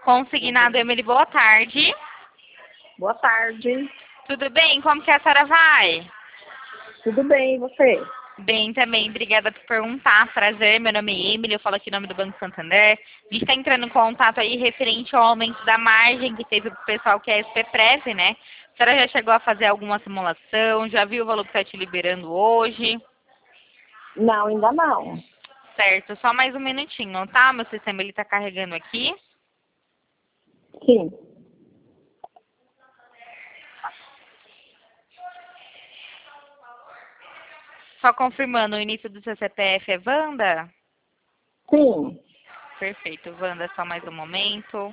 Consignado, Emily, boa tarde. Boa tarde. Tudo bem? Como que a senhora vai? Tudo bem, e você? Bem também, obrigada por perguntar. Prazer, meu nome é Emily, eu falo aqui em nome do Banco Santander. A gente está entrando em contato aí referente ao aumento da margem que teve para o pessoal que é SPPREV, né? A senhora já chegou a fazer alguma simulação? Já viu o valor que está te liberando hoje? Não, ainda não. Certo, só mais um minutinho, tá? Meu sistema ele está carregando aqui. Sim. Só confirmando, o início do seu CPF é Wanda? Sim. Perfeito, Wanda, só mais um momento.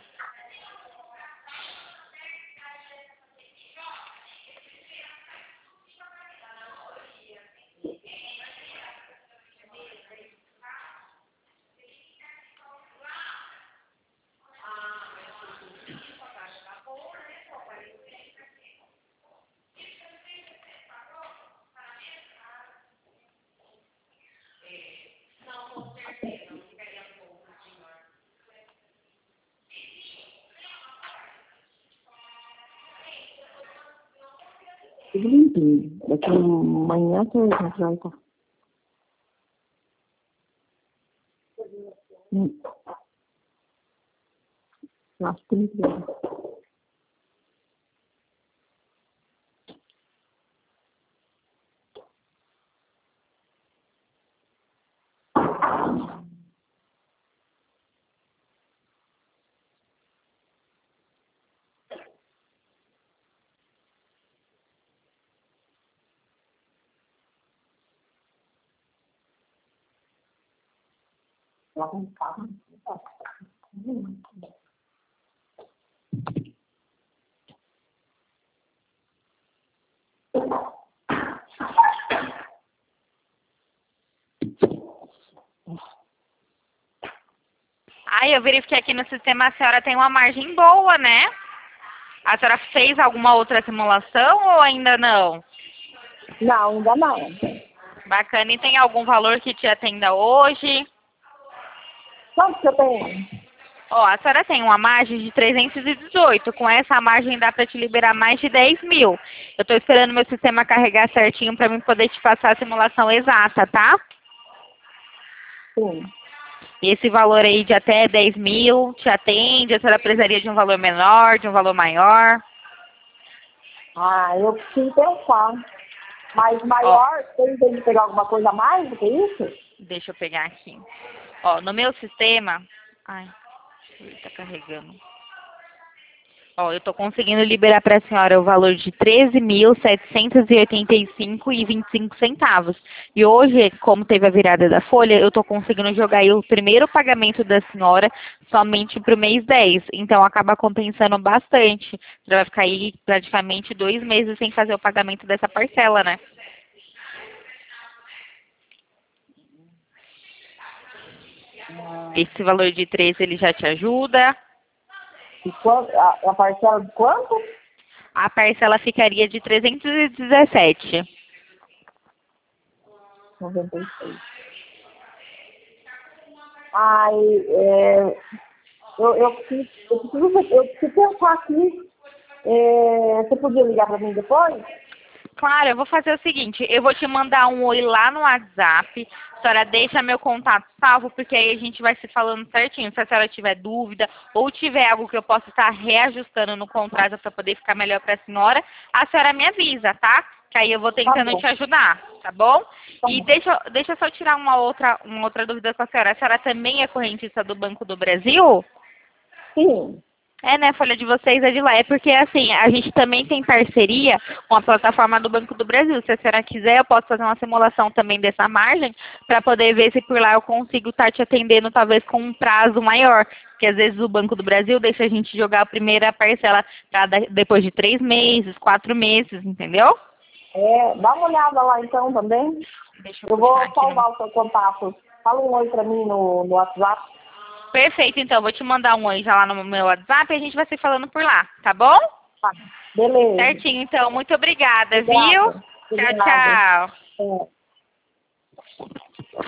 Tudo limpinho. Daqui amanhã você vai estar. Acho que não. Lá com calma. Ai, eu verifiquei aqui no sistema, a senhora tem uma margem boa, né? A senhora fez alguma outra simulação ou ainda não? Não, ainda não. Bacana. E tem algum valor que te atenda hoje? Quanto que eu tenho? Ó, a senhora tem uma margem de 318. Com essa margem dá para te liberar mais de 10 mil. Eu estou esperando meu sistema carregar certinho para mim poder te passar a simulação exata, tá? Sim. E esse valor aí de até 10 mil te atende? A senhora precisaria de um valor menor, de um valor maior? Ah, eu preciso pensar. Mas Ó, maior, tem que pegar alguma coisa a mais do que isso? deixa eu pegar aqui. Ó, no meu sistema... Ai, ele tá carregando. Ó, eu tô conseguindo liberar para a senhora o valor de 13.785,25 centavos. E hoje, como teve a virada da folha, eu tô conseguindo jogar aí o primeiro pagamento da senhora somente para o mês 10. Então acaba compensando bastante. Já vai ficar aí praticamente 2 meses sem fazer o pagamento dessa parcela, né? Esse valor de 13 ele já te ajuda. E a parcela de quanto? A parcela ficaria de 317. 96. Ai, eu preciso pensar aqui. Você podia ligar para mim depois? Claro, eu vou fazer o seguinte, eu vou te mandar um oi lá no WhatsApp, a senhora deixa meu contato salvo, porque aí a gente vai se falando certinho. Se a senhora tiver dúvida ou tiver algo que eu possa estar reajustando no contrato para poder ficar melhor para a senhora me avisa, tá? Que aí eu vou Tá tentando bom, te ajudar, tá bom? tá E bom. deixa eu só tirar uma outra dúvida com a senhora. A senhora também é correntista do Banco do Brasil? Sim, É, né? A folha de vocês é de lá. É porque, assim, a gente também tem parceria com a plataforma do Banco do Brasil. Se a senhora quiser, eu posso fazer uma simulação também dessa margem para poder ver se por lá eu consigo estar te atendendo, talvez com um prazo maior. Porque, às vezes, o Banco do Brasil deixa a gente jogar a primeira parcela pra depois de 3 meses, 4 meses, entendeu? dá uma olhada lá então também. Deixa eu Eu puxar vou aqui no... salvar o seu contato. Fala um oi para mim no WhatsApp. Perfeito, então. Vou te mandar um oi já lá no meu WhatsApp e a gente vai se falando por lá, tá bom? Tá. Beleza. Certinho, então. Muito obrigada, viu? Obrigada. Tchau, Obrigada. tchau. É.